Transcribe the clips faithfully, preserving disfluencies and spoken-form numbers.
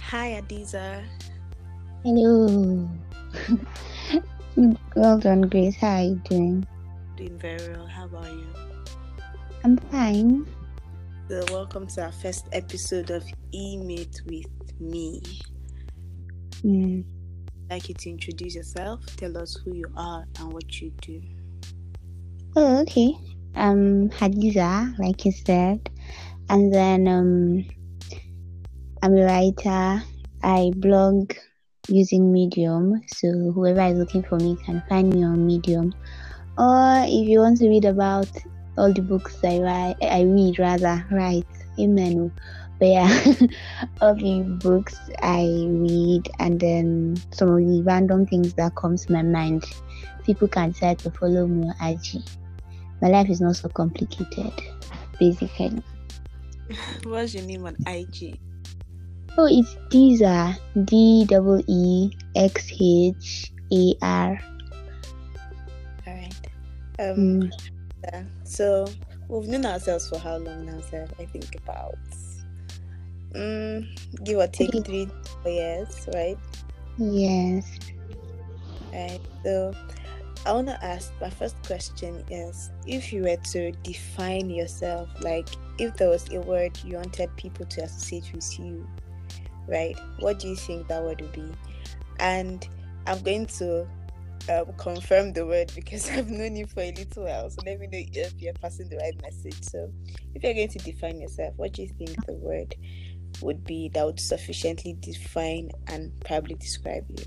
Hi, Adiza. Hello. Well done, Grace. How are you doing? Doing very well. How about you? I'm fine. So, welcome to our first episode of E-Mate with me. Mm. I'd like you to introduce yourself, tell us who you are and what you do. Oh, okay. I'm Hadiza, like you said. And then um, I'm a writer. I blog using Medium. So whoever is looking for me can find me on Medium. Or if you want to read about all the books I write, I read rather, right? Amen. But yeah, all the books I read and then some of the random things that comes to my mind, people can decide to follow me on I G. My life is not so complicated, basically. What's your name on I G? Oh, it's Deezar. D E E X H A R. All right. Um. Mm. Yeah. So we've known ourselves for how long now, sir? I think about um, give or take Okay. three four years, right? Yes. Right. So I want to ask, my first question is, if you were to define yourself, like if there was a word you wanted people to associate with you, right, what do you think that word would be? And I'm going to um, confirm the word because I've known you for a little while, so let me know if you're passing the right message. So if you're going to define yourself, what do you think the word would be that would sufficiently define and probably describe you?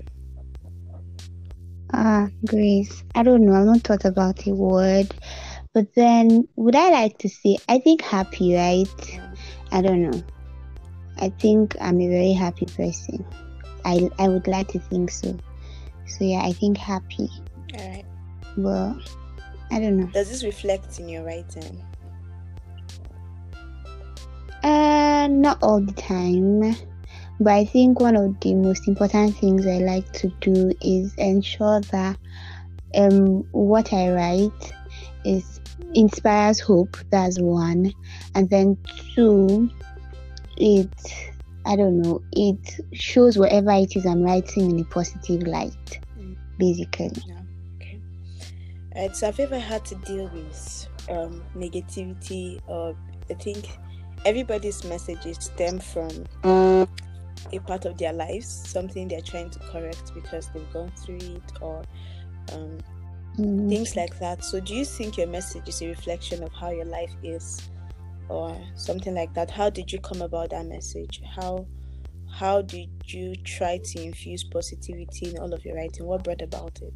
Ah, Grace. I don't know. I've not thought about a word. But then, would I like to say, I think happy, right? Mm. I don't know. I think I'm a very happy person. I, I would like to think so. So, yeah, I think happy. All right. But I don't know. Does this reflect in your writing? Uh, not all the time. But I think one of the most important things I like to do is ensure that um what I write is inspires hope. That's one. And then two, it I don't know, it shows whatever it is I'm writing in a positive light, Mm. basically. Yeah. Okay. Alright, so have you ever had to deal with um, negativity, or I think everybody's messages stem from a part of their lives, something they're trying to correct because they've gone through it, or um, Mm. things like that. So do you think your message is a reflection of how your life is, or something like that? How did you come about that message? How how did you try to infuse positivity in all of your writing? What brought about it?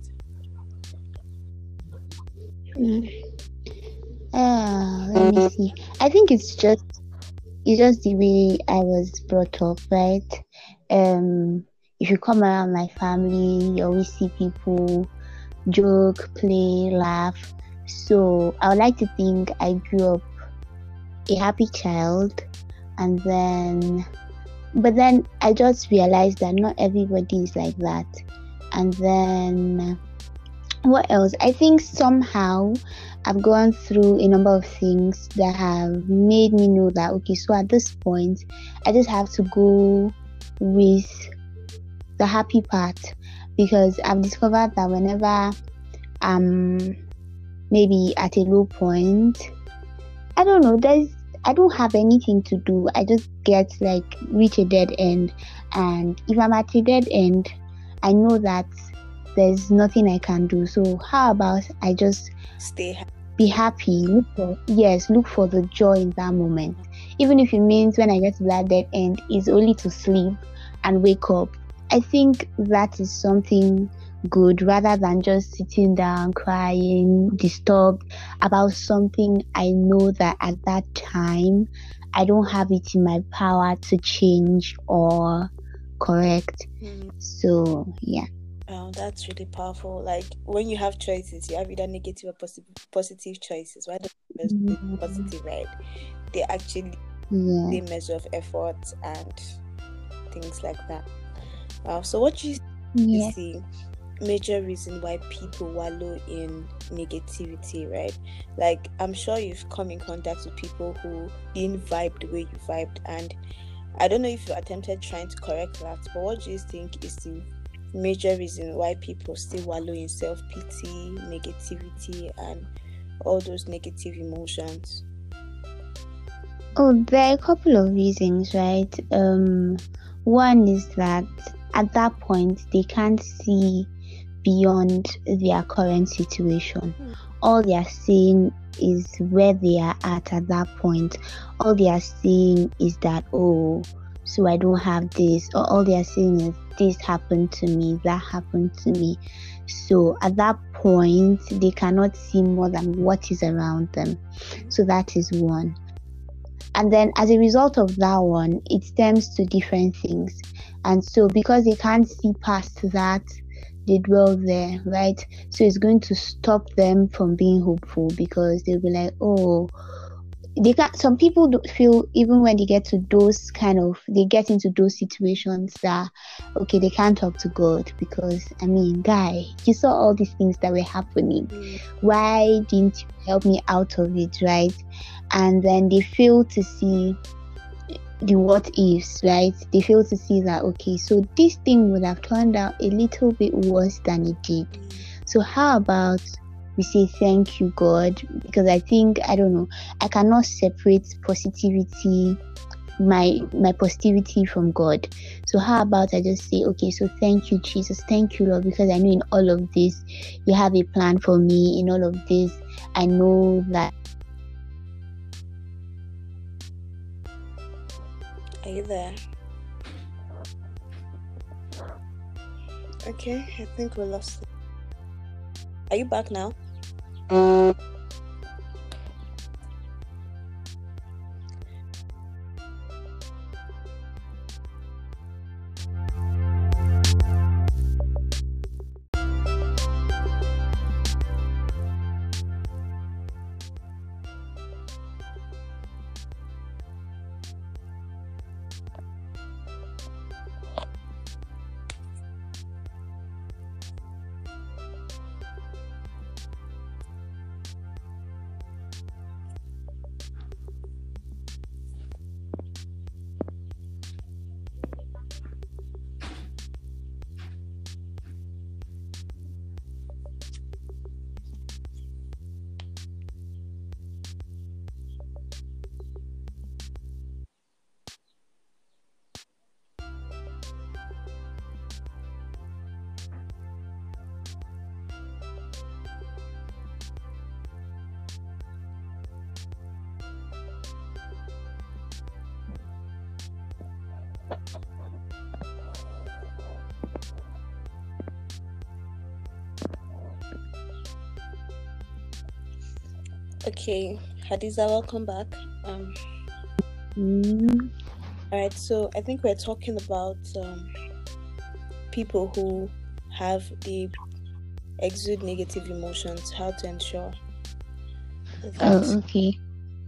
Mm. Ah, let me see. I think it's just it's just the way I was brought up, right? Um, if you come around my family, you always see people joke, play, laugh. So I would like to think I grew up a happy child, and then but then I just realized that not everybody is like that. And then what else? I think somehow I've gone through a number of things that have made me know that okay, so at this point I just have to go with the happy part, because I've discovered that whenever I'm maybe at a low point, I don't know, there's I don't have anything to do. I just get like reach a dead end, and if I'm at a dead end, I know that there's nothing I can do. So how about I just Stay happy. be happy? Look for yes, look for the joy in that moment. Even if it means when I get to that dead end is only to sleep and wake up. I think that is something good rather than just sitting down crying, disturbed about something I know that at that time I don't have it in my power to change or correct. Mm. So yeah. Oh, that's really powerful. Like when you have choices, you have either negative or positive positive choices. Why don't you just do Mm-hmm. positive, right? They actually Yeah. the measure of effort and things like that. Wow. So what do you Yeah. is the major reason why people wallow in negativity, right? Like I'm sure you've come in contact with people who didn't vibe the way you vibed, and I don't know if you attempted trying to correct that, but what do you think is the major reason why people still wallow in self-pity, negativity, and all those negative emotions? Oh, there are a couple of reasons, right? Um, one is that at that point they can't see beyond their current situation. Hmm. All they are seeing is where they are at at that point. All they are seeing is that, oh, so I don't have this, or all they are seeing is this happened to me, that happened to me. So at that point, they cannot see more than what is around them. So that is one. And then as a result of that one, it stems to different things. And so because they can't see past that, they dwell there, right? So it's going to stop them from being hopeful, because they'll be like, oh, they can't. Some people do feel, even when they get to those kind of, they get into those situations that, okay, they can't talk to God because, I mean, guy, you saw all these things that were happening. Mm. Why didn't you help me out of it, right? And then they fail to see the what ifs, right? They fail to see that, okay, so this thing would have turned out a little bit worse than it did. So how about we say thank you, God? Because I think, I don't know, I cannot separate positivity, my my positivity from God. So how about I just say, okay, so thank you, Jesus, thank you, Lord, because I know in all of this you have a plan for me. In all of this, I know that. Are you there? Okay, I think we lost it. Are you back now? Okay, Hadiza, welcome back. Um, Mm. all right, so I think we're talking about um, people who have the exude negative emotions, how to ensure that. Oh, okay.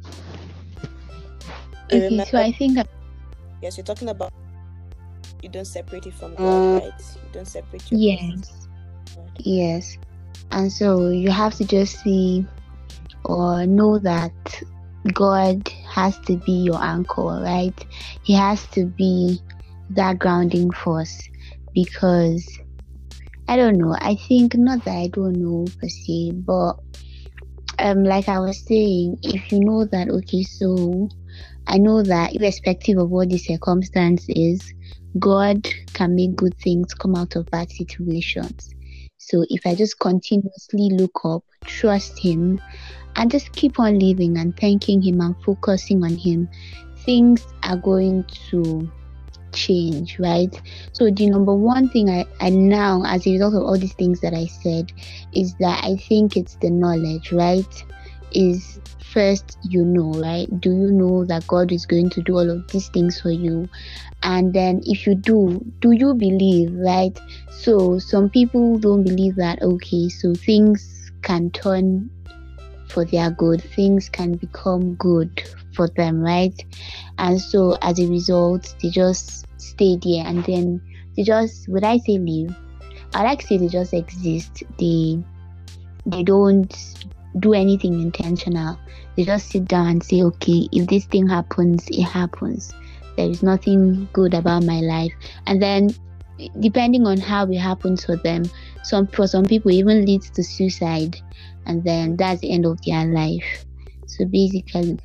You Okay, so I think that, yes, you're talking about you don't separate it from God, right? You don't separate your yes, presence from God. yes. And so you have to just see or know that God has to be your anchor, right? He has to be that grounding force, because I don't know, I think, not that I don't know per se, but um like I was saying, if you know that, okay, so I know that irrespective of what the circumstance is, God can make good things come out of bad situations. So if I just continuously look up, trust Him, and just keep on living and thanking Him and focusing on Him, things are going to change, right? So the number one thing I, I now, as a result of all these things that I said, is that I think it's the knowledge, right? Is first, you know, right? Do you know that God is going to do all of these things for you? And then if you do, do you believe, right? So some people don't believe that, okay, so things can turn for their good, things can become good for them, right? And so as a result, they just stay there, and then they just, would I say live? I like to say they just exist. They they don't do anything intentional. They just sit down and say, okay, if this thing happens, it happens. there is nothing good about my life. And then depending on how it happens for them, some for some people even leads to suicide, and then that's the end of their life. So basically,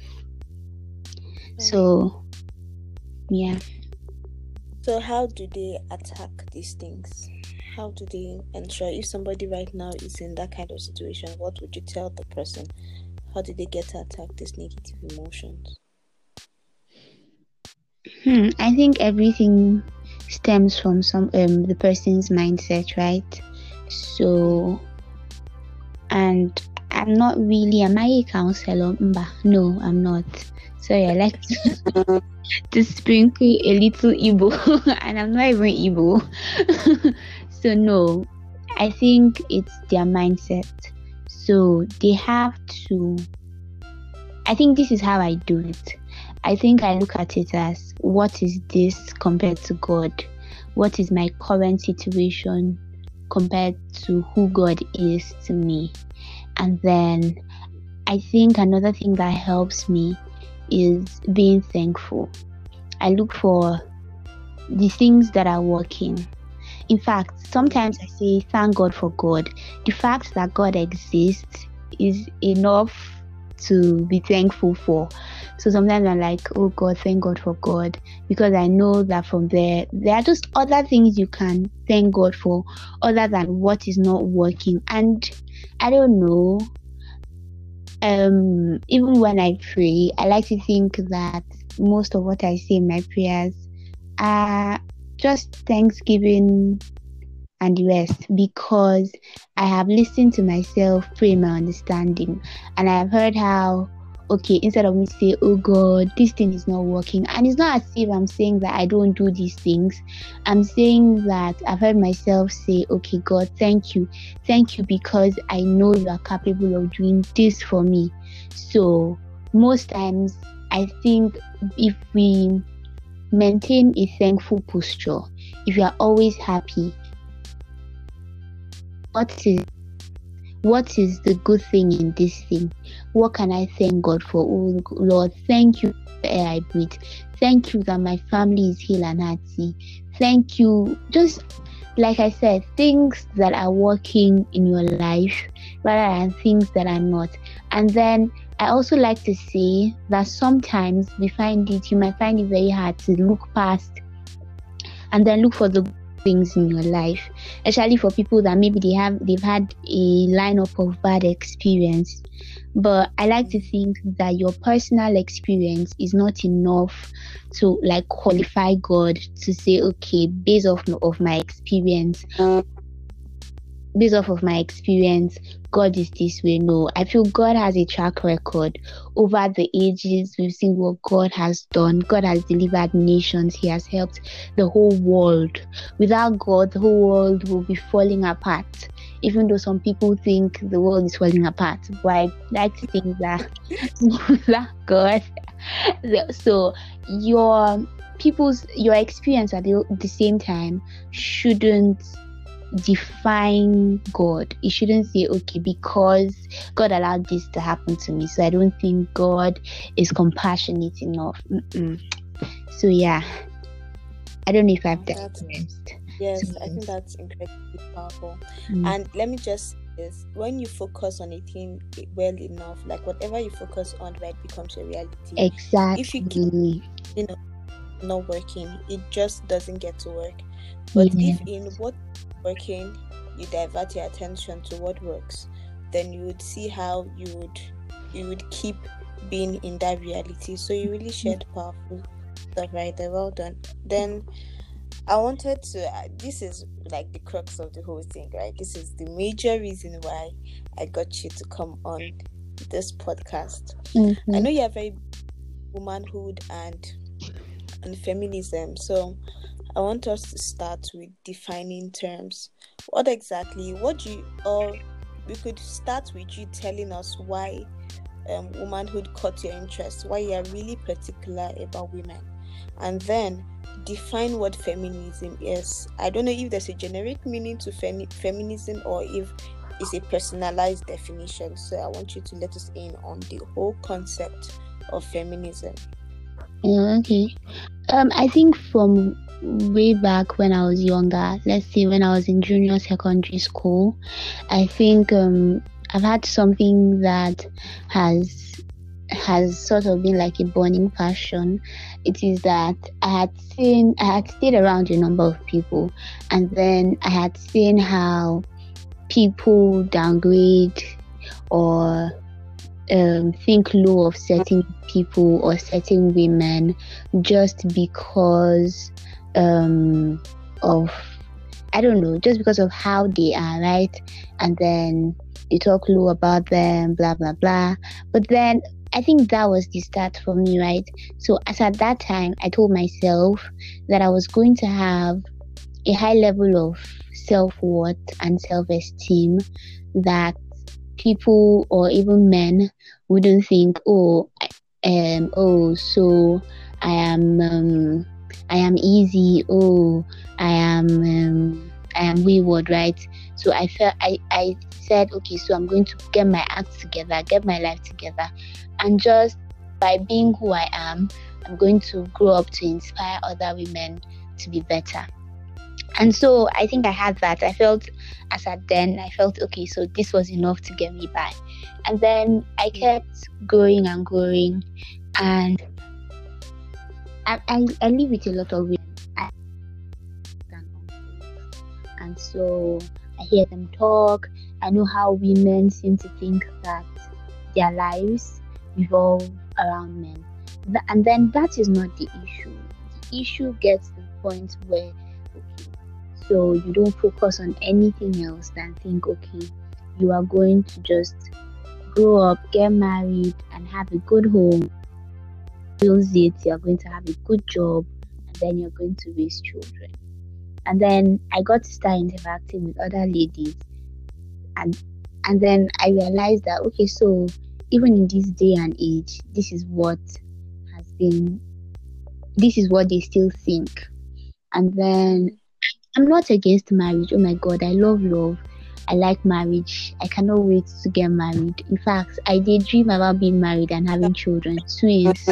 so yeah. So how do they attack these things? How do they ensure, if somebody right now is in that kind of situation, what would you tell the person? How do they get to attack these negative emotions? Hmm, I think everything stems from some um the person's mindset, right? So, and I'm not really, am I a counselor? No, I'm not. Sorry, I like to, to sprinkle a little Igbo, and I'm not even Igbo. So no, I think it's their mindset. So they have to, I think this is how I do it. I think I look at it as, what is this compared to God? What is my current situation compared to who God is to me? And then I think another thing that helps me is being thankful. I look for the things that are working. In fact, sometimes I say thank God for God. The fact that God exists is enough to be thankful for. So sometimes I'm like, oh God, thank God for God, because I know that from there, there are just other things you can thank God for other than what is not working. And I don't know, um, even when I pray, I like to think that most of what I say in my prayers are just thanksgiving and the rest, because I have listened to myself pray my understanding, and I have heard how, okay, instead of me say, oh God, this thing is not working, and it's not as if I'm saying that I don't do these things. I'm saying that I've heard myself say, okay, God, thank you. Thank you because I know you are capable of doing this for me. So most times, I think if we maintain a thankful posture, if you are always happy, what is what is the good thing in this thing? What can I thank God for? Oh Lord, thank you for the air I breathe. Thank you that my family is healed and healthy. Thank you. Just like I said, things that are working in your life rather than things that are not. And then I also like to say that sometimes we find it, you might find it very hard to look past and then look for the things in your life, especially for people that maybe they have they've had a lineup of bad experience. But I like to think that your personal experience is not enough to like qualify God to say, okay, based off of my experience, based off of my experience, God is this way. No, I feel God has a track record over the ages. We've seen what God has done. God has delivered nations. He has helped the whole world. Without God, the whole world will be falling apart. Even though some people think the world is falling apart, but I like to think that without God, so your people's your experience at the, the same time shouldn't define God. It shouldn't say, okay, because God allowed this to happen to me, so I don't think God is compassionate enough. Mm-mm. So yeah, I don't know if I've digressed. Yes, so, I think that's incredibly powerful. Mm. And let me just say this: when you focus on a thing well enough, like whatever you focus on, right, becomes a reality. Exactly. If you keep, you know, not working, it just doesn't get to work. But yeah. If in what working you divert your attention to what works, then you would see how you would you would keep being in that reality. So you really shared powerful stuff right there. Well done. Then I wanted to uh, this is like the crux of the whole thing, right? This is the major reason why I got you to come on this podcast. Mm-hmm. I know you are very womanhood and and feminism, so I want us to start with defining terms. What exactly, what do you, or we could start with you telling us why um, womanhood caught your interest, why you are really particular about women, and then define what feminism is. I don't know if there's a generic meaning to fem- feminism or if it's a personalized definition. So I want you to let us in on the whole concept of feminism. Yeah, okay. Um, I think from way back when I was younger, let's say when I was in junior secondary school, I think um I've had something that has has sort of been like a burning passion. It is that I had seen I had stayed around a number of people, and then I had seen how people downgrade or um, think low of certain people or certain women just because um, of, I don't know, just because of how they are, right? And then they talk low about them, blah blah blah. But then I think that was the start for me, right? So as at that time, I told myself that I was going to have a high level of self worth and self esteem that people or even men wouldn't think, oh, um, oh, so I am, um, I am easy. Oh, I am, um, I am wayward, right? So I felt, I, I said, okay, so I'm going to get my act together, get my life together, and just by being who I am, I'm going to grow up to inspire other women to be better. And so I think I had that. I felt as at then, I felt okay, so this was enough to get me by. And then I kept growing and growing. And I, I, I live with a lot of women. I and so I hear them talk. I know how women seem to think that their lives revolve around men. And then that is not the issue. The issue gets to the point where, okay, so you don't focus on anything else than think, okay, you are going to just grow up, get married, and have a good home. Builds it, you're going to have a good job, and then you're going to raise children. And then I got to start interacting with other ladies, and and then I realized that, okay, so even in this day and age, this is what has been, this is what they still think. And then I'm not against marriage. Oh my God, I love love. I like marriage. I cannot wait to get married. In fact, I daydream about being married and having children, twins,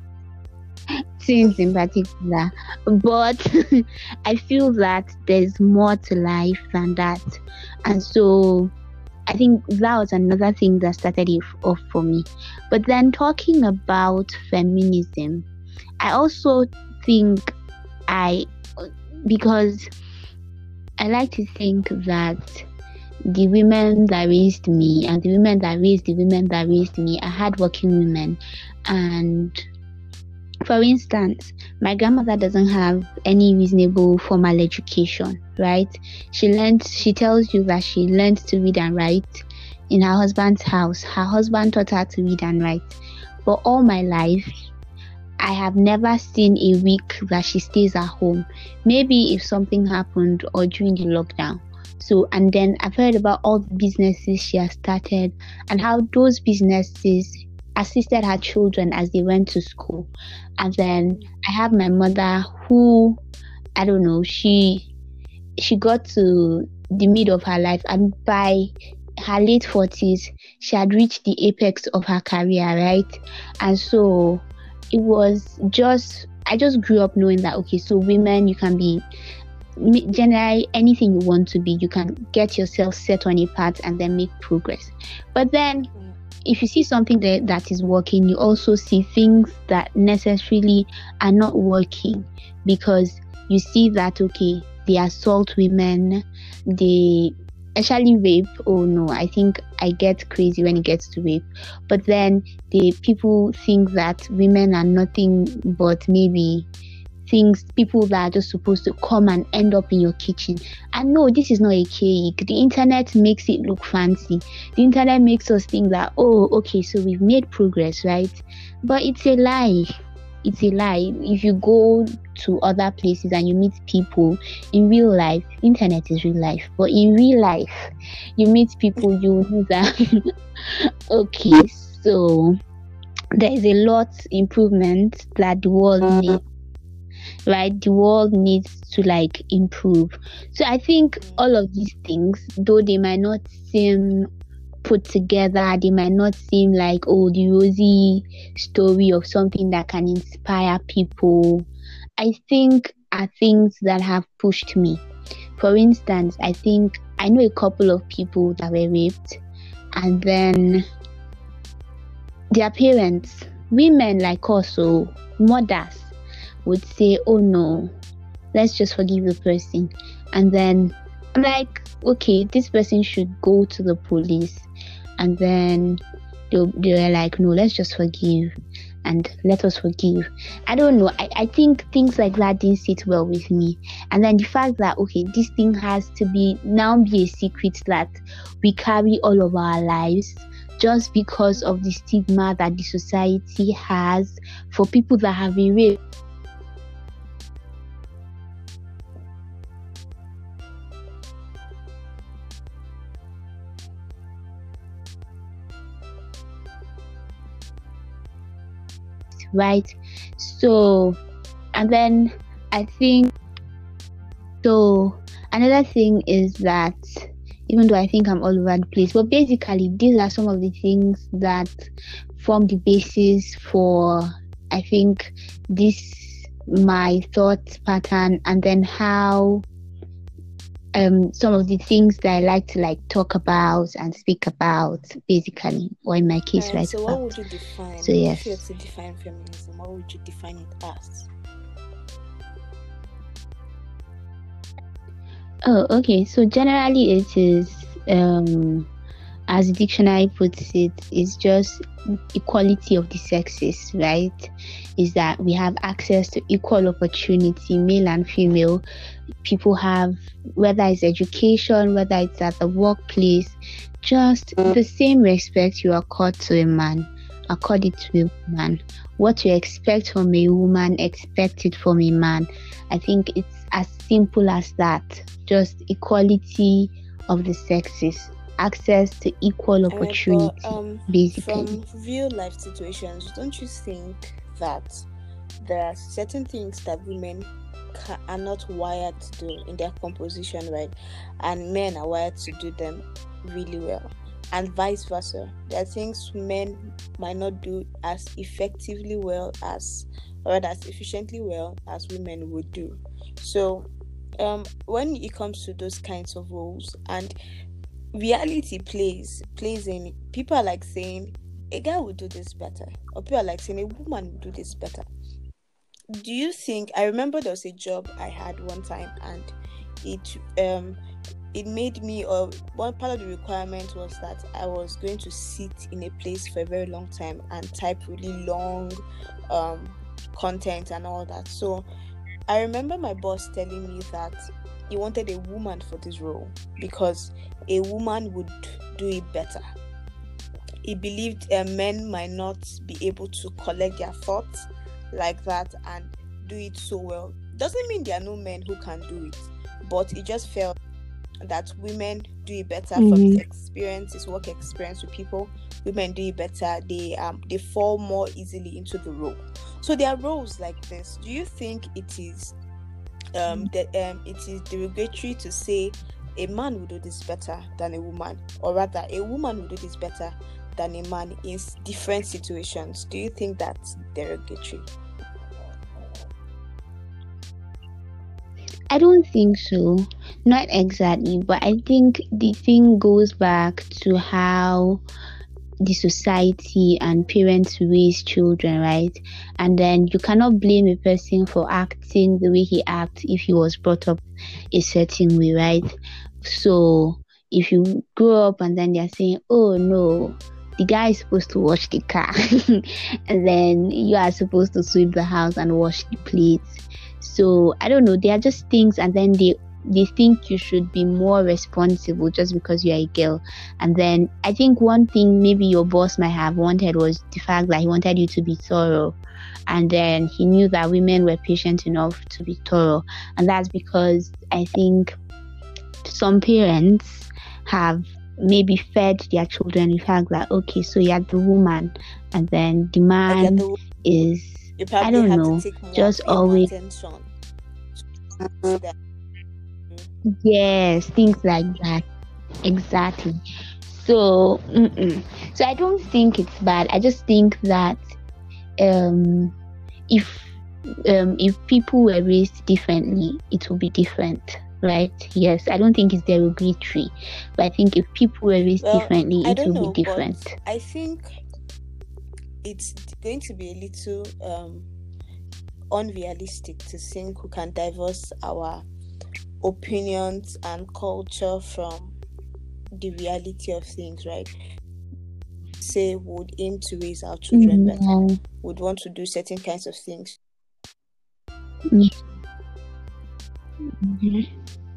twins in particular. But I feel that there's more to life than that. And so I think that was another thing that started it off for me. But then talking about feminism, I also think I, because I like to think that the women that raised me and the women that raised the women that raised me are hardworking women. And for instance, my grandmother doesn't have any reasonable formal education, right? She learned, she tells you that she learned to read and write in her husband's house. Her husband taught her to read and write. But all my life, I have never seen a week that she stays at home. Maybe if something happened or during the lockdown. So, and then I've heard about all the businesses she has started and how those businesses assisted her children as they went to school. And then I have my mother who, I don't know, she she got to the mid of her life, and by her late forties, she had reached the apex of her career, right? And so it was just, I just grew up knowing that, okay, so women, you can be generally anything you want to be. You can get yourself set on a path and then make progress. But then if you see something that, that is working, you also see things that necessarily are not working, because you see that, okay, they assault women, they actually rape. Oh no, I think I get crazy when it gets to rape. But then the people think that women are nothing but maybe things, people that are just supposed to come and end up in your kitchen. And no, this is not a cake. The internet makes it look fancy. The internet makes us think that, oh, okay, so we've made progress, right? But it's a lie. It's a lie. If you go to other places and you meet people in real life, internet is real life. But in real life, you meet people, you know that, okay, so there is a lot improvement that the world needs. Right, the world needs to like improve. So I think all of these things, though they might not seem put together. They might not seem like, oh, the rosy story of something that can inspire people. I think are things that have pushed me. For instance, I think I know a couple of people that were raped, and then their parents, women like us, so mothers, would say, oh no, let's just forgive the person. And then I'm like, okay, this person should go to the police. And then they, they were like, no, let's just forgive and let us forgive. I don't know. I, I think things like that didn't sit well with me. And then the fact that, okay, this thing has to be now be a secret that we carry all of our lives just because of the stigma that the society has for people that have been raped. Right? So, and then I think, so another thing is that, even though I think I'm all over the place, but basically these are some of the things that form the basis for, I think, this, my thought pattern, and then how um some of the things that I like to like talk about and speak about, basically, or in my case, Right, right? so what would you define? So yes. If you had to define feminism, what would you define it as? Oh, okay. So generally, it is, um, as the dictionary puts it, it's just equality of the sexes, right? Is that we have access to equal opportunity, male and female. People have, whether it's education, whether it's at the workplace, just the same respect you accord to a man, accord it to a woman. What you expect from a woman, expect it from a man. I think it's as simple as that. Just equality of the sexes, access to equal opportunity, Right, but, um, basically. From real life situations, don't you think that there are certain things that women ca- are not wired to do in their composition, right? And men are wired to do them really well. And vice versa. There are things men might not do as effectively well as, or rather as efficiently well as women would do. So um, when it comes to those kinds of roles, and reality plays plays in, people are like saying a guy would do this better, or people are like saying a woman would do this better. Do you think, I remember there was a job I had one time, and it um it made me, or one part of the requirement was that I was going to sit in a place for a very long time and type really long um content and all that. So I remember my boss telling me that he wanted a woman for this role because a woman would do it better. He believed uh, men might not be able to collect their thoughts like that and do it so well. Doesn't mean there are no men who can do it, but he just felt that women do it better Mhm. from his experience, his work experience with people. Women do it better. They um they fall more easily into the role. So there are roles like this. Do you think it is um that um it is derogatory to say a man will do this better than a woman, or rather a woman will do this better than a man in s- different situations? Do you think that's derogatory? I don't think so. Not exactly, but I think the thing goes back to how the society and parents raise children, right? And then you cannot blame a person for acting the way he acts if he was brought up a certain way, right? So if you grow up and then they're saying, oh no, the guy is supposed to wash the car, and then you are supposed to sweep the house and wash the plates. So I don't know, they are just things, and then they they think you should be more responsible just because you are a girl. And then I think one thing maybe your boss might have wanted was the fact that he wanted you to be thorough, and then he knew that women were patient enough to be thorough. And that's because I think some parents have maybe fed their children the fact that, okay, so you're the woman, and then the Like you're man the, is, you I probably don't have know, to take more, just pay more always, attention to that. yes, things like that. Exactly. So, mm-mm. so I don't think it's bad. I just think that um, if um, if people were raised differently, it will be different, right? Yes, I don't think it's derogatory, but I think if people were raised Well, differently, I it don't will know, be but different. I think it's going to be a little um, unrealistic to think we can divorce our opinions and culture from the reality of things, right? Say would aim to raise our children Mm, better, yeah. would want to do certain kinds of things. Yeah. Mhm.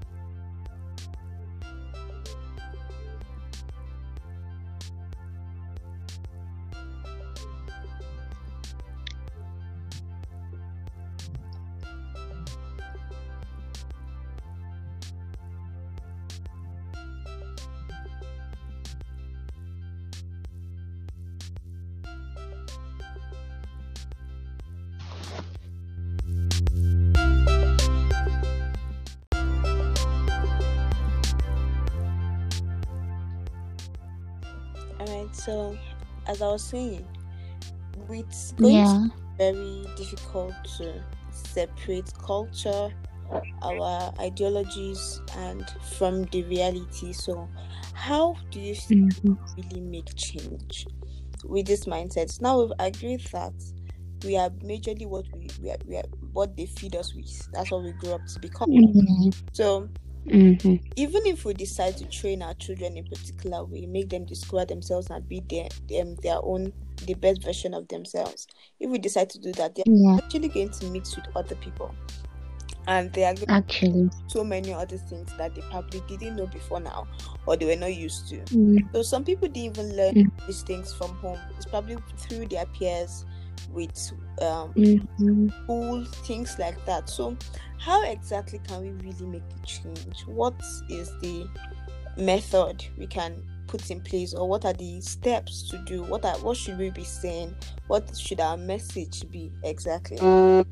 Alright, so as I was saying, it's going to Yeah. be very difficult to separate culture, our ideologies, and from the reality. So, how do you think Mhm. really make change with this mindset? Now we've agreed that we are majorly what we, we, are, we are what they feed us with. That's what we grow up to become. Yeah. So Mhm. even if we decide to train our children in a particular way, make them discover themselves and be their them their own the best version of themselves. If we decide to do that, they're Yeah. actually going to mix with other people, and they are going Actually. so many other things that they probably didn't know before now, or they were not used to. Mm. So some people didn't even learn Mm. these things from home. It's probably through their peers, with um Mhm. school, things like that. So how exactly can we really make the change? What is the method we can put in place, or what are the steps to do? What are what should we be saying? What should our message be exactly?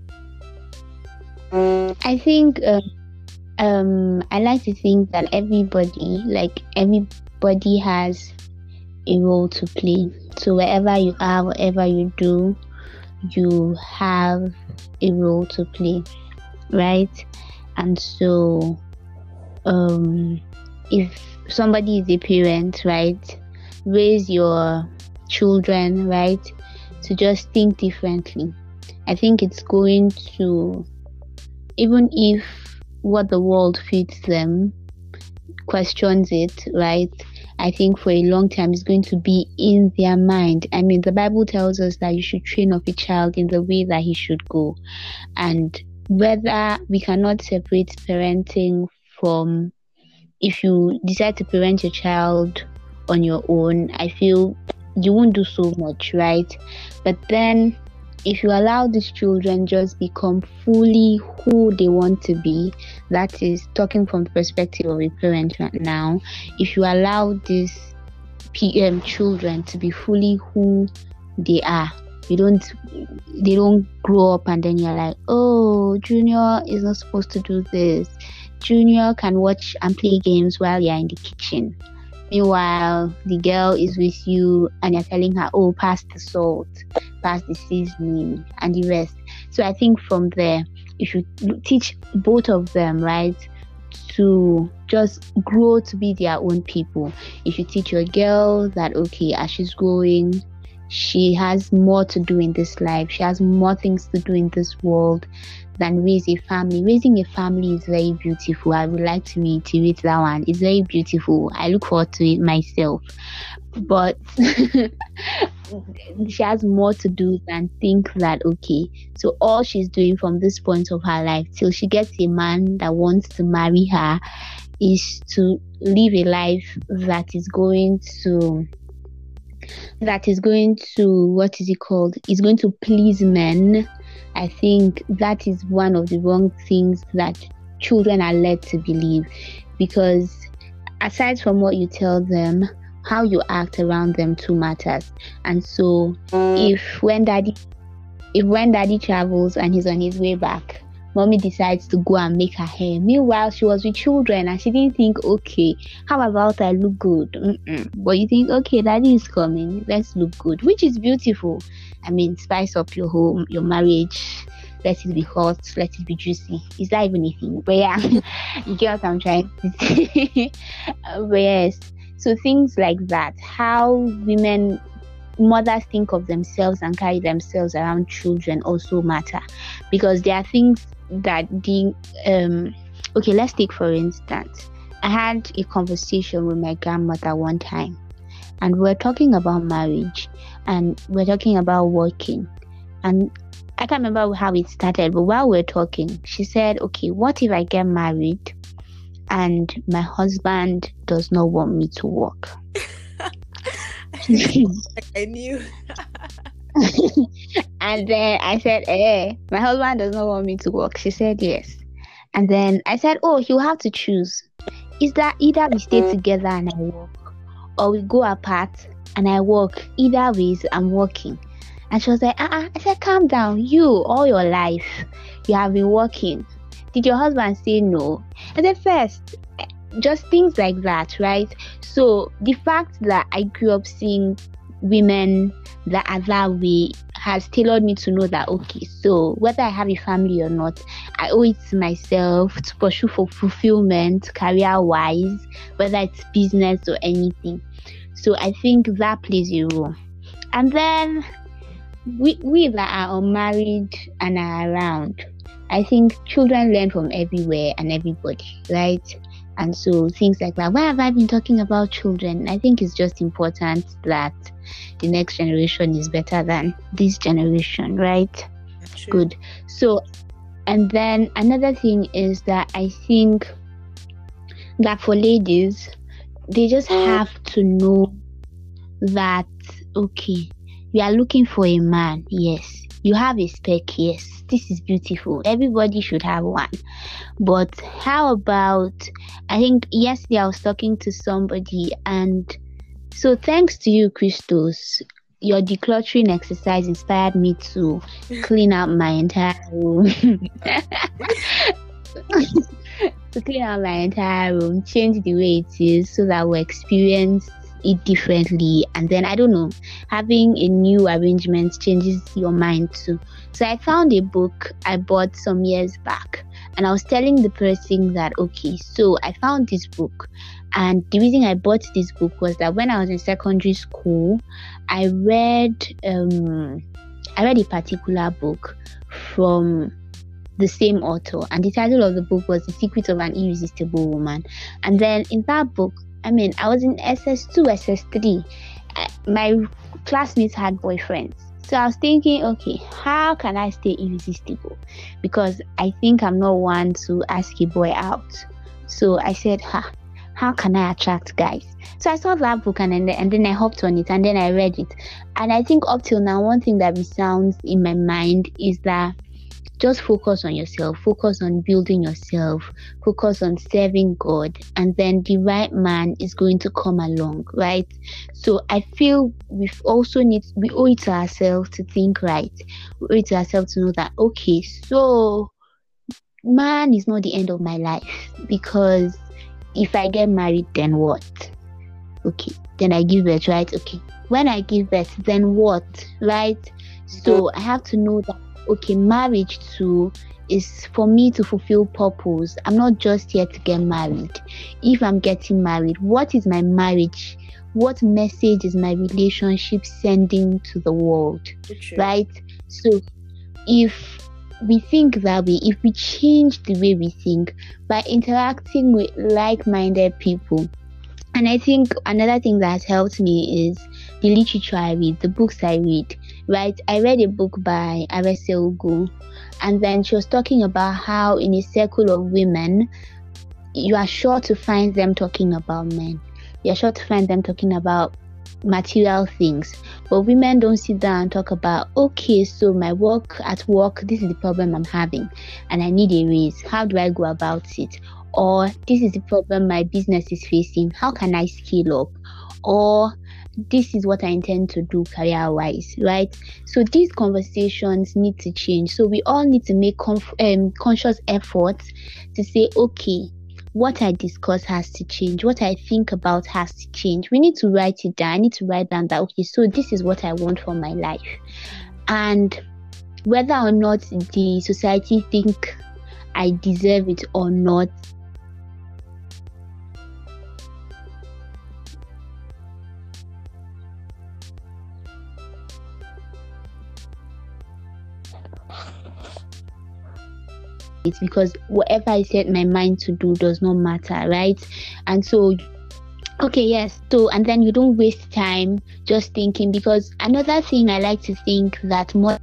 I think uh, um I like to think that everybody, like everybody has a role to play. So wherever you are, whatever you do, you have a role to play, right? And so um if somebody is a parent, right, raise your children, right, to just think differently. I think it's going to, even if what the world feeds them questions it, right? I think for a long time it's going to be in their mind. I mean, the Bible tells us that you should train up a child in the way that he should go. And whether we cannot separate parenting from, if you decide to parent your child on your own, I feel you won't do so much, right? But then if you allow these children just become fully who they want to be, that is talking from the perspective of a parent right now, if you allow these P M children to be fully who they are, you don't they don't grow up and then you're like, oh, Junior is not supposed to do this. Junior can watch and play games while you're in the kitchen. Meanwhile, the girl is with you and you're telling her, oh, pass the salt, pass the seasoning, and the rest. So I think from there, if you teach both of them, right, to just grow to be their own people. If you teach your girl that, okay, as she's growing, she has more to do in this life, she has more things to do in this world than raise a family. Raising a family is very beautiful. I would like to reiterate that one. It's very beautiful. I look forward to it myself. But she has more to do than think that, okay, so all she's doing from this point of her life till she gets a man that wants to marry her is to live a life that is going to that is going to what is it called is going to please men. I think that is one of the wrong things that children are led to believe, because aside from what you tell them, how you act around them too matters. And so if when daddy if when daddy travels and he's on his way back, mommy decides to go and make her hair. Meanwhile, she was with children and she didn't think, okay, how about I look good? Mm-mm. But you think, okay, daddy is coming, let's look good, which is beautiful. I mean, spice up your home, your marriage. Let it be hot, let it be juicy. Is that even a thing? But yeah, you get what I'm trying to say. But yes, so things like that, how women, mothers think of themselves and carry themselves around children also matter, because there are things that the um okay, let's take for instance, I had a conversation with my grandmother one time, and we we're talking about marriage, and we we're talking about working, and I can't remember how it started, but while we we're talking, she said, okay, what if I get married and my husband does not want me to work? I knew. And then I said, eh, my husband does not want me to work. She said, yes. And then I said, oh, he'll have to choose. Is that either we stay together and I work, or we go apart and I work? Either ways, I'm working. And she was like, uh-uh. I said, calm down. You, all your life, you have been working. Did your husband say no? I said, first, just things like that, right? So the fact that I grew up seeing women that are that way has tailored me to know that, okay, so whether I have a family or not, I owe it to myself to pursue for fulfillment, career-wise, whether it's business or anything. So I think that plays a role. And then we, we that are unmarried and are around, I think children learn from everywhere and everybody, right? And so things like that. Why have I been talking about children? I think it's just important that the next generation is better than this generation, right? True. Good. So, and then another thing is that I think that for ladies, they just have to know that, okay, you are looking for a man, yes. You have a spec, yes. This is beautiful. Everybody should have one. But how about, I think yesterday I was talking to somebody, and so thanks to you, Christos, your decluttering exercise inspired me to clean out my entire room. To clean out my entire room, change the way it is so that we'll experience it differently. And then I don't know, having a new arrangement changes your mind too. So I found a book I bought some years back, and I was telling the person that, okay, so I found this book, and the reason I bought this book was that when I was in secondary school, I read um I read a particular book from the same author, and the title of the book was The Secret of an Irresistible Woman. And then in that book, I mean, I was in S S two, S S three. I, my classmates had boyfriends. So I was thinking, okay, how can I stay irresistible? Because I think I'm not one to ask a boy out. So I said, ha, how can I attract guys? So I saw that book, and then, and then I hopped on it, and then I read it. And I think up till now, one thing that resounds in my mind is that just focus on yourself, focus on building yourself, focus on serving God, and then the right man is going to come along, right? So I feel we also need, we owe it to ourselves to think right. We owe it to ourselves to know that, okay, so man is not the end of my life, because if I get married, then what? Okay, then I give birth, right? Okay, when I give birth, then what, right? So I have to know that, okay, marriage too is for me to fulfill purpose. I'm not just here to get married. If I'm getting married, what is my marriage? What message is my relationship sending to the world? Right? So if we think that way, if we change the way we think by interacting with like-minded people, and I think another thing that has helped me is the literature I read, the books I read, right? I read a book by Arese Ugu, and then she was talking about how in a circle of women, you are sure to find them talking about men. You're sure to find them talking about material things. But women don't sit down and talk about, okay, so my work at work, this is the problem I'm having, and I need a raise. How do I go about it? Or this is the problem my business is facing. How can I scale up? Or this is what I intend to do career wise, right? So these conversations need to change. So we all need to make conf- um, conscious efforts to say, okay, what I discuss has to change. What I think about has to change. We need to write it down. I need to write down that, okay, so this is what I want for my life. And whether or not the society think I deserve it or not, it's because whatever I set my mind to do does not matter, right? And so, okay, yes. So, and then you don't waste time just thinking, because another thing I like to think that more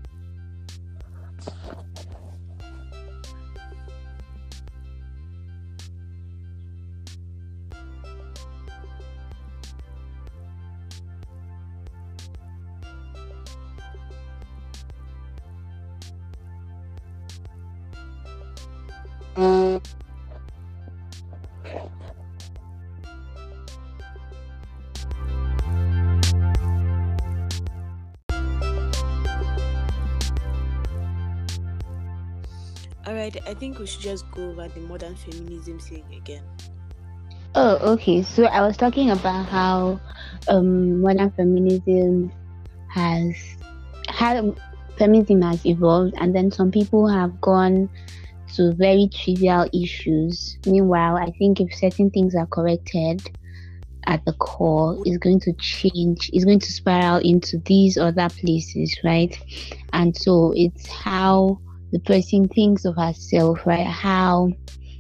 Alright, I think we should just go over the modern feminism thing again. Oh, okay. So I was talking about how um, modern feminism has how feminism has evolved, and then some people have gone to very trivial issues. Meanwhile, I think if certain things are corrected at the core, it's going to change. It's going to spiral into these other places, right? And so it's how the person thinks of herself, right? How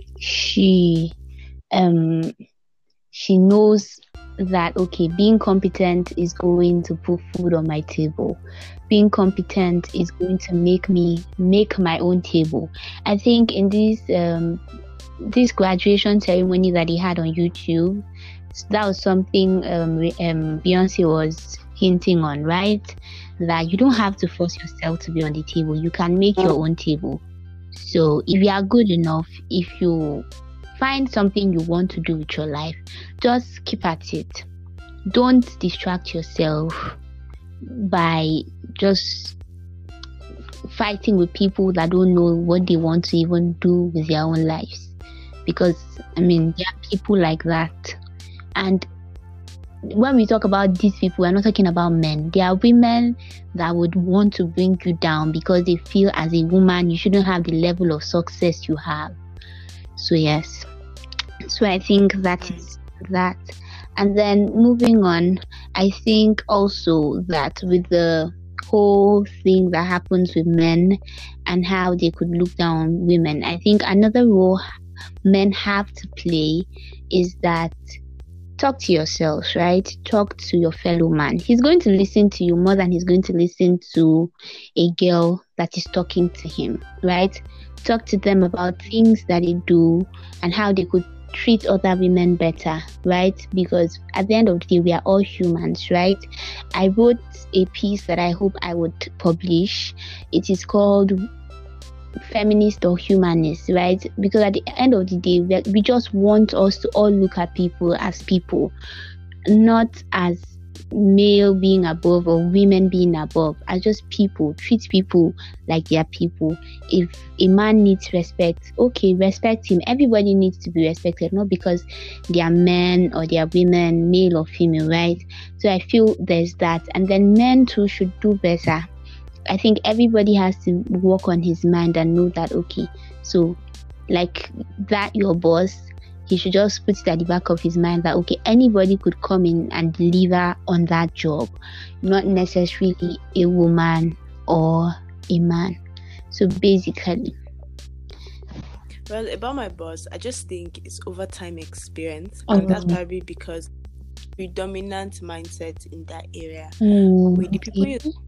she um she knows that, okay, being competent is going to put food on my table. Being competent is going to make me make my own table. I think in this um this graduation ceremony that he had on YouTube, that was something um, um Beyonce was hinting on, right? That you don't have to force yourself to be on the table. You can make your own table. So if you are good enough, if you find something you want to do with your life, just keep at it. Don't distract yourself by just fighting with people that don't know what they want to even do with their own lives. Because, I mean, there are people like that. And when we talk about these people, we're not talking about men. There are women that would want to bring you down because they feel as a woman you shouldn't have the level of success you have. So yes, so I think that is that. And then moving on, I think also that with the whole thing that happens with men and how they could look down on women, I think another role men have to play is that talk to yourselves, right? Talk to your fellow man. He's going to listen to you more than he's going to listen to a girl that is talking to him, right? Talk to them about things that they do and how they could treat other women better, right? Because at the end of the day, we are all humans, right? I wrote a piece that I hope I would publish. It is called Feminist or Humanist, right? Because at the end of the day, we, we just want us to all look at people as people, not as male being above or women being above, as just people. Treat people like they are people. If a man needs respect, okay, respect him. Everybody needs to be respected, not because they are men or they are women, male or female, right? So I feel there's that. And then men too should do better. I think everybody has to work on his mind and know that, okay, so like that your boss, he should just put it at the back of his mind that, okay, anybody could come in and deliver on that job, not necessarily a woman or a man. So basically. Well, about my boss, I just think it's overtime experience. Oh. And that's probably because predominant mindset in that area. Mm, With the people okay. you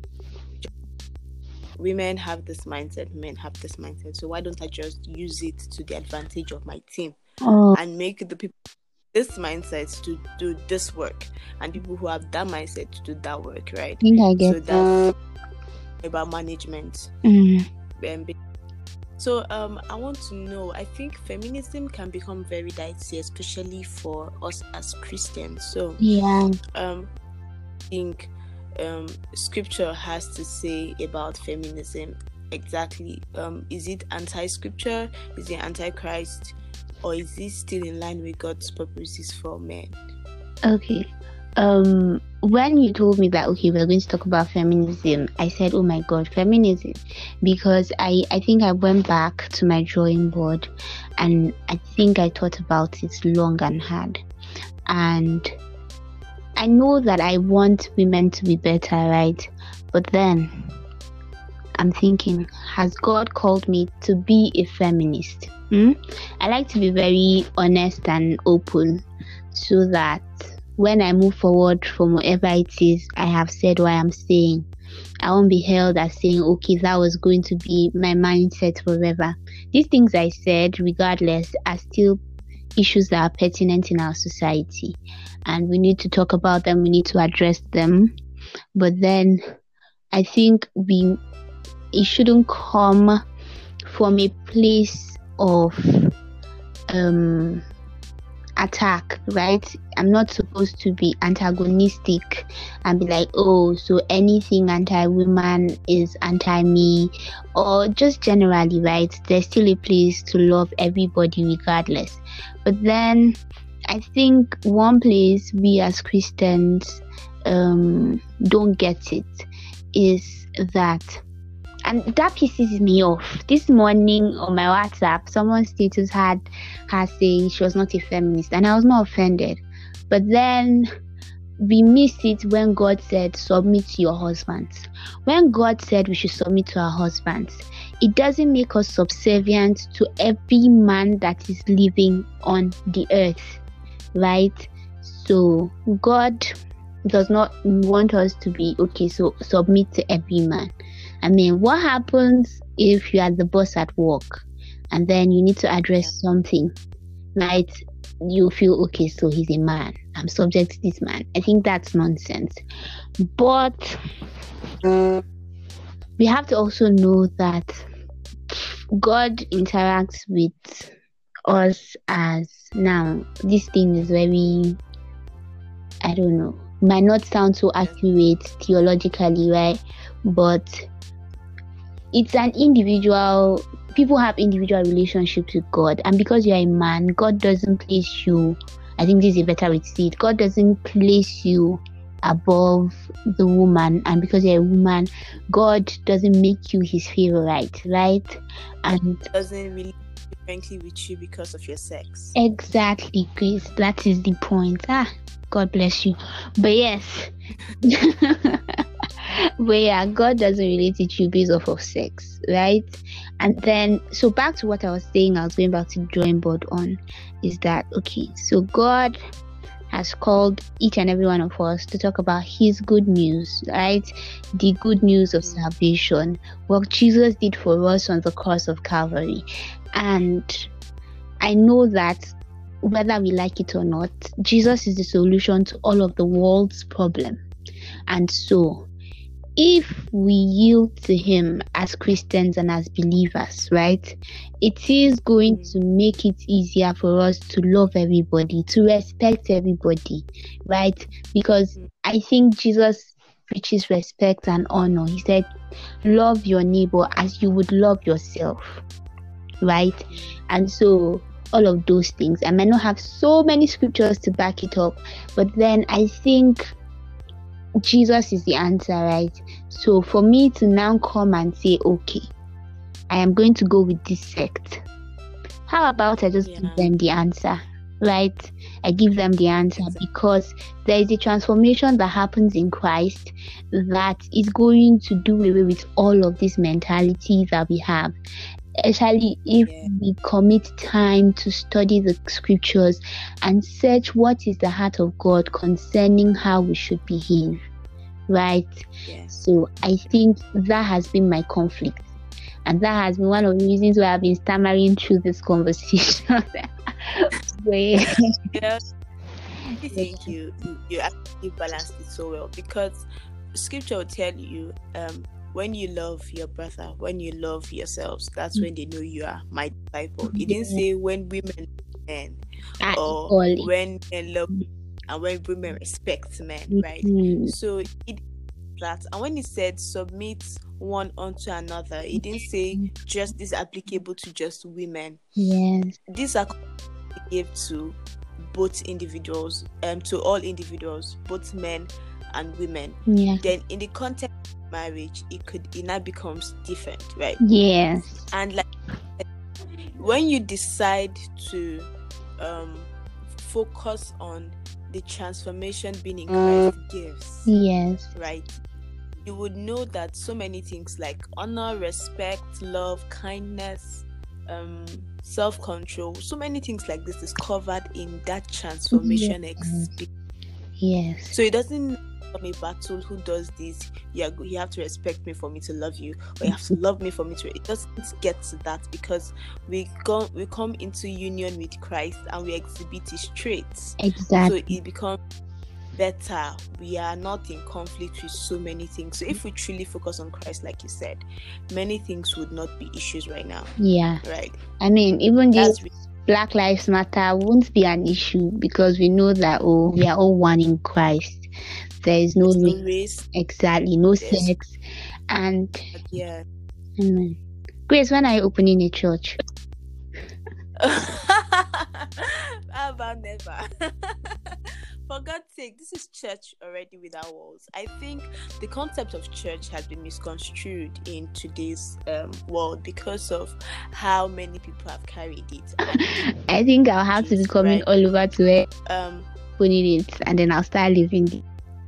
women have this mindset, men have this mindset. So why don't I just use it to the advantage of my team Oh. and make the people this mindset to do this work and people who have that mindset to do that work, right? I think I get so that's about management. Mm. So um, I want to know, I think feminism can become very dicey, especially for us as Christians. So Yeah. um, think um, scripture has to say about feminism exactly? Um, is it anti-scripture? Is it anti-Christ? Or is it still in line with God's purposes for men? Okay. Um, when you told me that, okay, we're going to talk about feminism, I said, oh my God, feminism. Because I, I think I went back to my drawing board and I think I thought about it long and hard. And I know that I want women to be better, right? But then I'm thinking, has God called me to be a feminist? Hmm? I like to be very honest and open so that when I move forward from whatever it is I have said what I'm saying, I won't be held as saying, okay, that was going to be my mindset forever. These things I said, regardless, are still issues that are pertinent in our society. And we need to talk about them, we need to address them. But then I think we it shouldn't come from a place of um attack, right? I'm not supposed to be antagonistic and be like, oh, so anything anti-woman is anti-me, or just generally, right? There's still a place to love everybody regardless. But then I think one place we as Christians um don't get it is that, and that pisses me off. This morning on my WhatsApp, someone's status had her saying she was not a feminist, and I was not offended. But then we missed it when God said, submit to your husbands. When God said we should submit to our husbands, it doesn't make us subservient to every man that is living on the earth, right? So God does not want us to be, okay, so submit to every man. I mean, what happens if you are the boss at work and then you need to address something, right? You feel, okay, so he's a man, I'm subject to this man. I think that's nonsense. But we have to also know that God interacts with us as, now, this thing is very, I don't know, might not sound so accurate theologically, right? But it's an individual, people have individual relationships with God. And because you're a man, God doesn't place you, I think this is a better way to see it, God doesn't place you above the woman. And because you're a woman, God doesn't make you his favorite, right? And doesn't really differently with you because of your sex. Exactly, Grace. That is the point. Ah, God bless you. But yes. But yeah, God doesn't really teach you based off of sex, right? And then, so back to what I was saying, I was going back to the drawing board on, is that, okay, so God has called each and every one of us to talk about his good news, right? The good news of salvation, what Jesus did for us on the cross of Calvary. And I know that whether we like it or not, Jesus is the solution to all of the world's problem. And so if we yield to him as Christians and as believers, right, it is going to make it easier for us to love everybody, to respect everybody, right? Because I think Jesus preaches respect and honor. He said, love your neighbor as you would love yourself, right? And so all of those things, I might not have so many scriptures to back it up, but then I think Jesus is the answer, right? So for me to now come and say, okay, I am going to go with this sect, how about I just yeah. give them the answer, right? I give them the answer because there is a transformation that happens in Christ that is going to do away with all of this mentality that we have. Especially if yeah. we commit time to study the scriptures and search what is the heart of God concerning how we should behave, right? Yes. So I think that has been my conflict, and that has been one of the reasons why I've been stammering through this conversation. Yes. I think you you actually balanced it so well, because scripture will tell you um when you love your brother, when you love yourselves, that's mm-hmm. when they know you are my disciple. It didn't say when women love men, or equally. When men love and when women respect men, right? Mm. So it that, and when he said submit one unto another, he didn't say just this applicable to just women. Yes. These are gave to both individuals, um, to all individuals, both men and women. Yeah. Then in the context of marriage, it could it now becomes different, right? Yes. And like when you decide to um focus on the transformation being in Christ gives, Yes. right? You would know that so many things like honor, respect, love, kindness, um, self-control, so many things like this is covered in that transformation Yes. experience. Yes. So it doesn't become a battle. Who does this? Yeah, you have to respect me for me to love you, or you have to love me for me to. It doesn't get to that because we go we come into union with Christ and we exhibit His traits. Exactly. So it becomes better. We are not in conflict with so many things. So if we truly focus on Christ, like you said, many things would not be issues right now. Yeah. Right. I mean, even this That's re- Black Lives Matter won't be an issue because we know that oh, we are all one in Christ. There is no, there's no race, race. exactly, no There's- sex, and Yeah. amen. Grace, when are you opening a church? How about never? For God's sake, this is church already without walls. I think the concept of church has been misconstrued in today's um, world because of how many people have carried it. And, I think I'll have to be coming right. all over to where um, opening it, and then I'll start living it.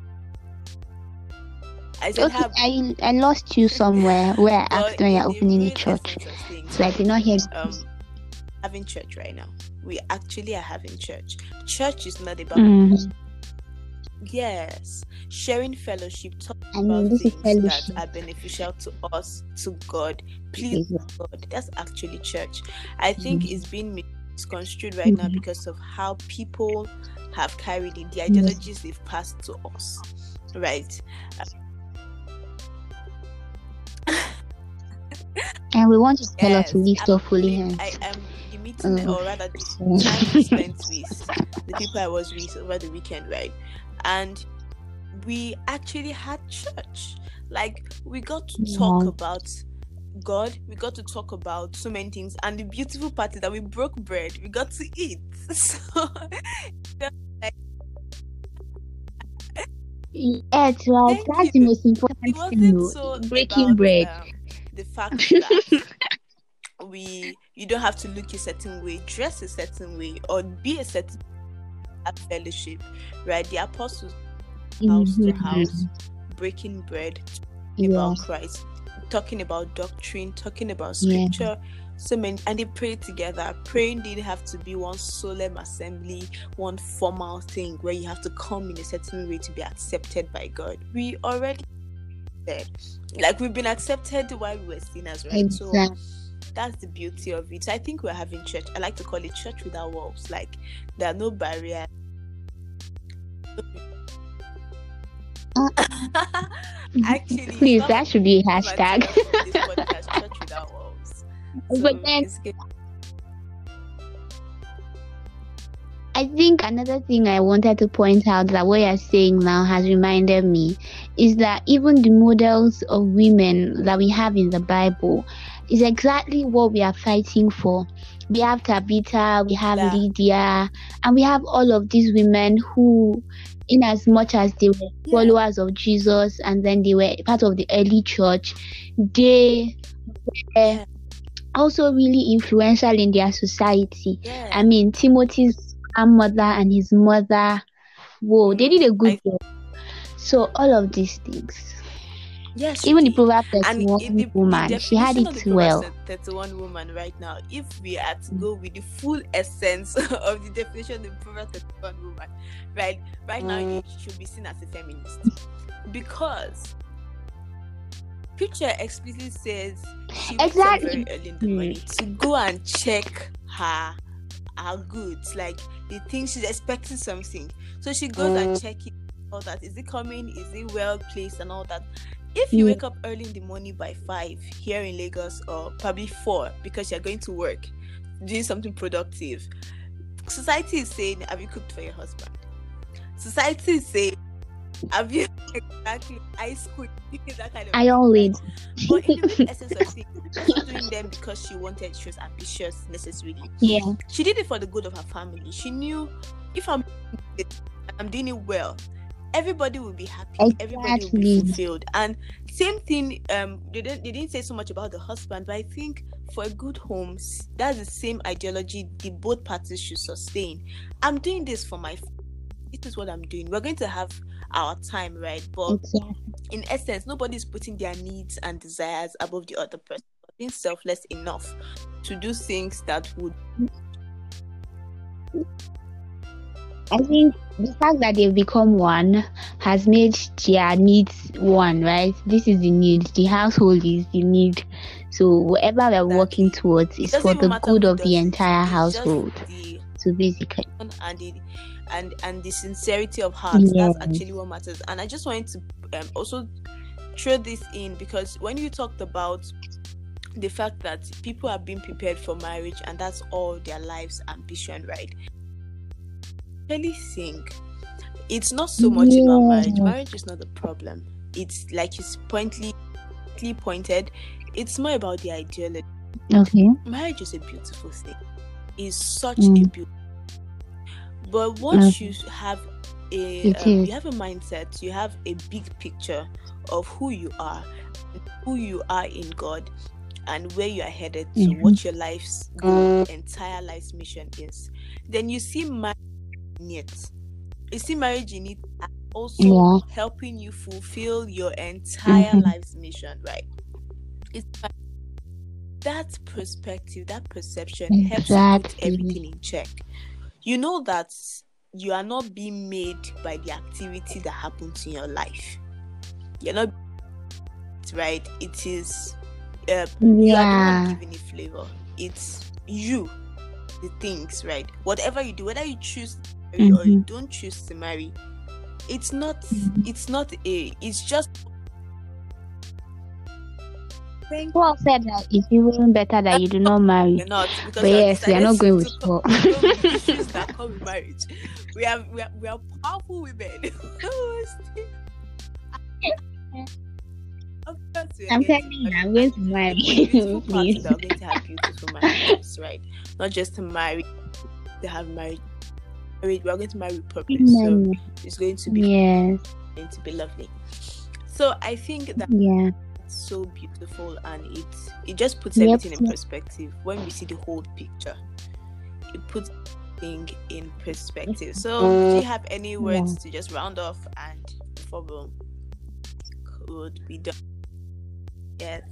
I said, Okay, how, I I lost you somewhere where I but asked when in you're the opening a real church, essence of things, so I did not hear. um, having church right now. We actually are having church. Church is not about Mhm. yes, sharing fellowship, talking I mean, about this is things that fellowship. are beneficial to us, to God. Please, God, that's actually church. I think Mhm. it's being misconstrued right now Mhm. because of how people have carried it, the ideologies they've passed to us, right? And we want to tell us Yes, to lift I'm up holy li- hands. I am the meeting, Oh. or rather, the time spent with the people I was with over the weekend, right? And we actually had church. Like, we got to talk Yeah. about God, we got to talk about so many things, and the beautiful part is that we broke bread, we got to eat. So, like, Yeah, it's like thank that's the you. most It important wasn't thing. so no? Breaking about bread. um, the fact that we you don't have to look a certain way, dress a certain way, or be a certain at fellowship, right? The apostles house to Mhm. house, breaking bread, talking Yeah. about Christ, talking about doctrine, talking about Yeah. scripture. So many, and they prayed together. Praying didn't have to be one solemn assembly, one formal thing where you have to come in a certain way to be accepted by God. We already said, like, we've been accepted while we were sinners, right? So Exactly. that's the beauty of it. So I think we're having church. I like to call it church without walls. Like, there are no barriers. Actually, Please, it's that not should be a my hashtag. material for this podcast, church without walls. So But then it's good. I think another thing I wanted to point out that what you're saying now has reminded me is that even the models of women that we have in the Bible is exactly what we are fighting for. We have Tabitha, we have Yeah. Lydia, and we have all of these women who, in as much as they were Yeah. followers of Jesus and then they were part of the early church, they were Yeah. also really influential in their society. Yeah. I mean, Timothy's grandmother and his mother, whoa, they Mm, did a good I- job. So all of these things, Yeah, she even the did. Proverbs And thirty-one in the, woman, the she had definition of the it well. Proverbs thirty-one woman right now, if we are to go with the full essence of the definition of the Proverbs thirty-one woman, right? Right now, Mm. she should be seen as a feminist because Scripture explicitly says she wakes up Exactly. very early in the Mm. morning to go and check her her goods, like the thing she's expecting something. So she goes and check it, all that. Is it coming? Is it well placed and all that? If you Yeah. wake up early in the morning by five here in Lagos, or probably four because you're going to work, doing something productive, society is saying, have you cooked for your husband? Society say, have you exactly high school? That kind of I thing, always. right? But in the very essence of things, she was doing them because she wanted, she was ambitious necessarily. Yeah. She did it for the good of her family. She knew if I'm I'm doing it well, everybody will be happy. Exactly. Everybody will be fulfilled. And same thing, um, they didn't they didn't say so much about the husband, but I think for a good home, that's the same ideology the both parties should sustain. I'm doing this for my family. This is what I'm doing. We're going to have our time, right? But Exactly. in essence, nobody's putting their needs and desires above the other person. Being selfless enough to do things that would. I think the fact that they've become one has made their needs one, right? This is the need. The household is the need. So whatever we're working towards is for the good of the entire household. The, so basically, and the and and the sincerity of heart. Yes. That's actually what matters. And I just wanted to um, also throw this in, because when you talked about the fact that people are being prepared for marriage and that's all their life's ambition, right? I really think it's not so much yeah. about marriage. Marriage is not the problem. It's like it's pointedly pointed. It's more about the ideology. Okay. Marriage is a beautiful thing. It's such mm. a beautiful. But once mm. you have a um, you have a mindset, you have a big picture of who you are, who you are in God, and where you are headed to, mm-hmm. what your life's goal, entire life's mission is, then you see marriage in it. You see marriage in it also yeah. helping you fulfill your entire mm-hmm. life's mission, right? It's that perspective, that perception exactly. helps you put everything in check. You know that you are not being made by the activity that happens in your life. You're not, right? It is Uh, yeah. You are the one giving it flavor. It's you, the things, right? Whatever you do, whether you choose to marry mm-hmm. or you don't choose to marry, it's not. Mm-hmm. It's not a. It's just. Paul said that it's even better that you do not marry. You're not, because but yes, we are not going with Paul. Issues that come with marriage. We have we are, we are powerful women. I'm telling you, I'm going to marry. Beautiful parties are going to have beautiful marriages, right? Not just to marry, to have marriage. We are going to marry with purpose, so it's going to be yes. going to be lovely. So I think that yeah. it's so beautiful, and it it just puts yep. everything in perspective. When we see the whole picture, it puts things in perspective. So, do you have any words yeah. to just round off and before we could be done? Yes.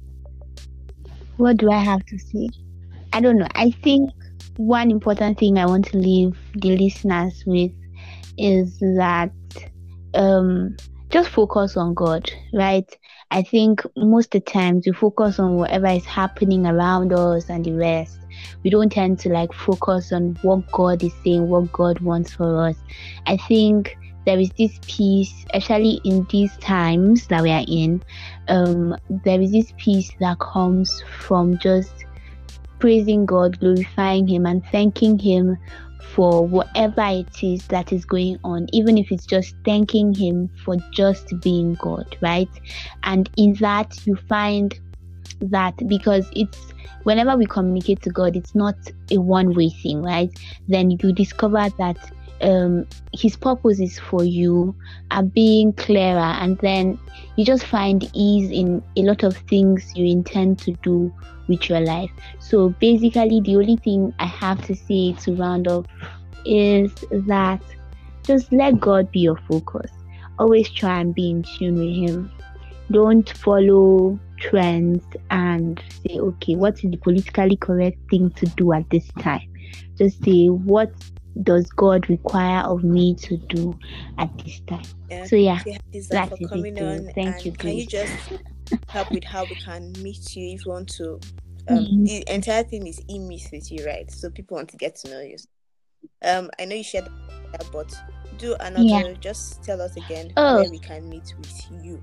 What do I have to say? I don't know. I think one important thing I want to leave the listeners with is that um, just focus on God, right? I think most of the times we focus on whatever is happening around us and the rest. We don't tend to like focus on what God is saying, what God wants for us. I think there is this peace, especially in these times that we are in. Um, there is this peace that comes from just praising God, glorifying Him, and thanking Him for whatever it is that is going on, even if it's just thanking Him for just being God, right? And in that, you find that because it's whenever we communicate to God, it's not a one-way thing, right? Then you discover that um His purposes for you are being clearer, and then you just find ease in a lot of things you intend to do with your life. So basically, the only thing I have to say to round up is that just let God be your focus. Always try and be in tune with Him. Don't follow trends and say, okay, what is the politically correct thing to do at this time? Just say, what does God require of me to do at this time? Yeah. So yeah, that's for coming it. On. Thank and you. Can you just help with how we can meet you if you want to? Um, mm-hmm. The entire thing is e-meet with you, right? So people want to get to know you. Um, I know you shared that, but do another. Yeah. Just tell us again oh. where we can meet with you.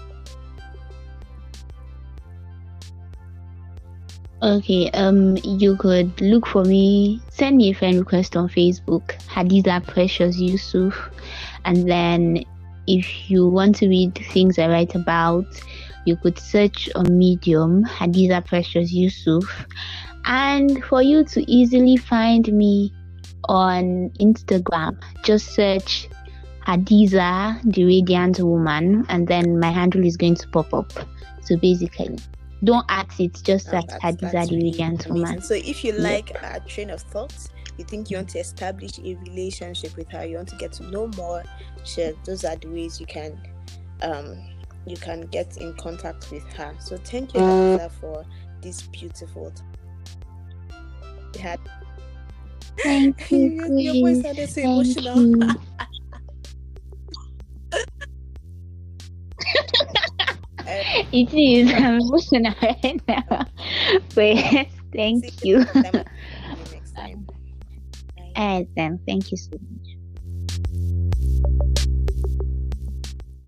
Okay, um, you could look for me, send me a friend request on Facebook, Hadiza Precious Yusuf, And then if you want to read things I write about, you could search on Medium, Hadiza Precious Yusuf. And for you to easily find me on Instagram, just search Hadiza, the Radiant Woman, and then my handle is going to pop up. So basically, don't ask it, just search Oh, that's, Hadiza, that's the really Radiant amazing. Woman. So if you Yep. like a train of thought, you think you want to establish a relationship with her, you want to get to know more, sure, those are the ways you can um you can get in contact with her. So thank you, Hadiza, for this beautiful time. We had Thank you, your, your voice Grace. sounded so Thank emotional. you. Um, It is. I'm emotional right now. But yes, see thank you you. next time. See you next time. Bye. Alright then. Thank you so much.